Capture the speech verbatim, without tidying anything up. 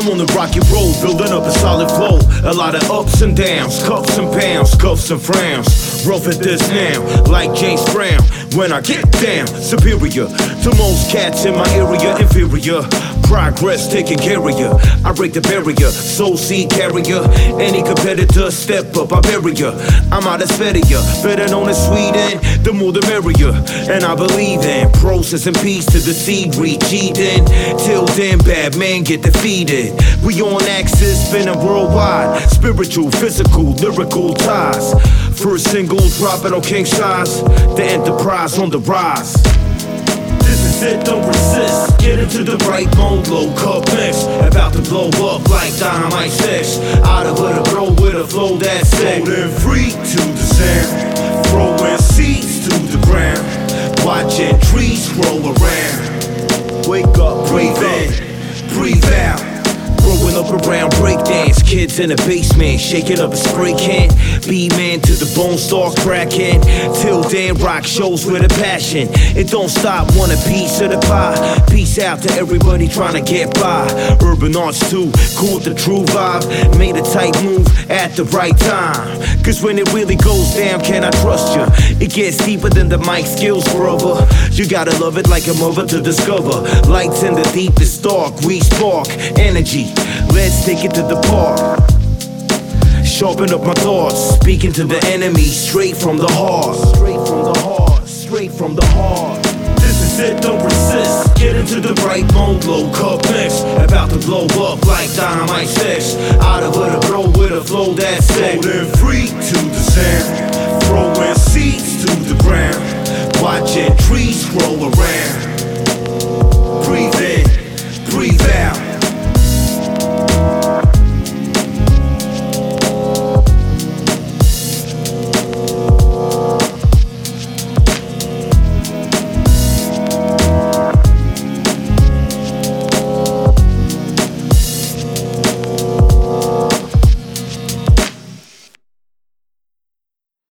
I'm on the rocky road, building up a solid flow. A lot of ups and downs, cups and pounds, cuffs and frowns. Rough at this now, like James Brown. When I get down, superior to most cats in my area, inferior. Progress taking care of ya. I break the barrier, soul seed carrier. Any competitor, step up, I bury ya. I'm out of Svedia, better known as Sweden. The more the merrier. And I believe in process and peace to the seed reach Eden. Till then, bad men get defeated. We on axis, spinning worldwide. Spiritual, physical, lyrical ties. First single dropping on king size. The enterprise on the rise. This is it, don't resist. Get into the right mode, low cup mix. About to blow up like dynamite six. Out of it, a bro with a flow that's sick. Floating free to the sound. Throwing seeds to the ground. Watching trees grow around. Wake up, breathe in, breathe out. Growing up around breakdance, kids in the basement, shaking up a spray can. Be man to the bone, start cracking. Till then, rock shows with a passion. It don't stop, want a piece of the pie. Peace out to everybody trying to get by. Urban arts too, cool with the true vibe. Made a tight move at the right time. Cause when it really goes down, can I trust you? It gets deeper than the mic skills, brother. You gotta love it like a mother to discover. Lights in the deepest dark, we spark energy. Let's take it to the park. Sharpen up my thoughts, speaking to the enemy straight from the heart. Straight from the heart, straight from the heart. This is it, don't resist. Get into the right mode, low cup mix. About to blow up like dynamite six. Out of it, a bro with a flow that's sick. Floating free to the sound. Throwing seeds to the ground. Watching trees grow